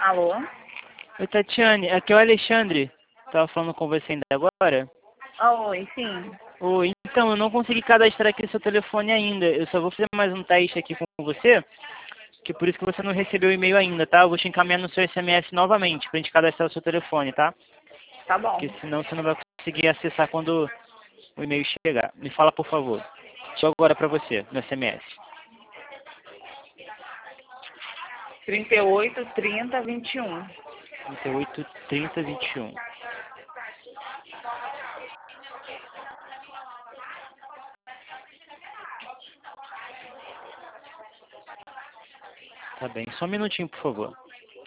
Alô? Oi, Tatiane, aqui é o Alexandre. Tava falando com você ainda agora. Oi, sim. Oi, então, eu não consegui cadastrar aqui seu telefone ainda. Eu só vou fazer mais um teste aqui com você, que por isso que você não recebeu o e-mail ainda, tá? Eu vou te encaminhar no seu SMS novamente, pra gente cadastrar o seu telefone, tá? Tá bom. Porque senão você não vai conseguir acessar quando o e-mail chegar. Me fala, por favor. Chegou agora pra você, no SMS. 38 30 21. 38 30 21. Tá bem, só um minutinho, por favor.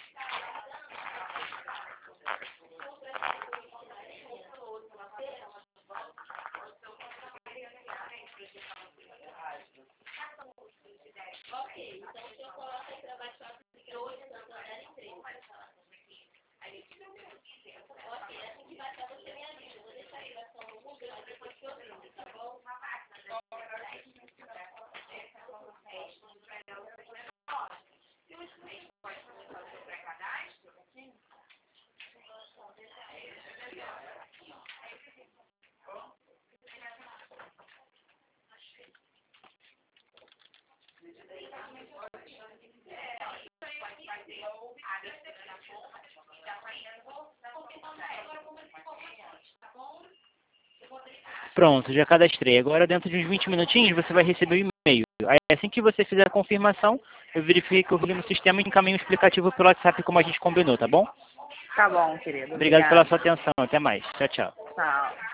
Pronto, já cadastrei. Agora, dentro de uns 20 minutinhos, você vai receber o e-mail. Aí, assim que você fizer a confirmação, eu verifico o no sistema e encaminho um explicativo pelo WhatsApp, como a gente combinou, tá bom? Tá bom, querido. Obrigado pela Obrigada. sua atenção. Até mais. Tchau, tchau. Tchau.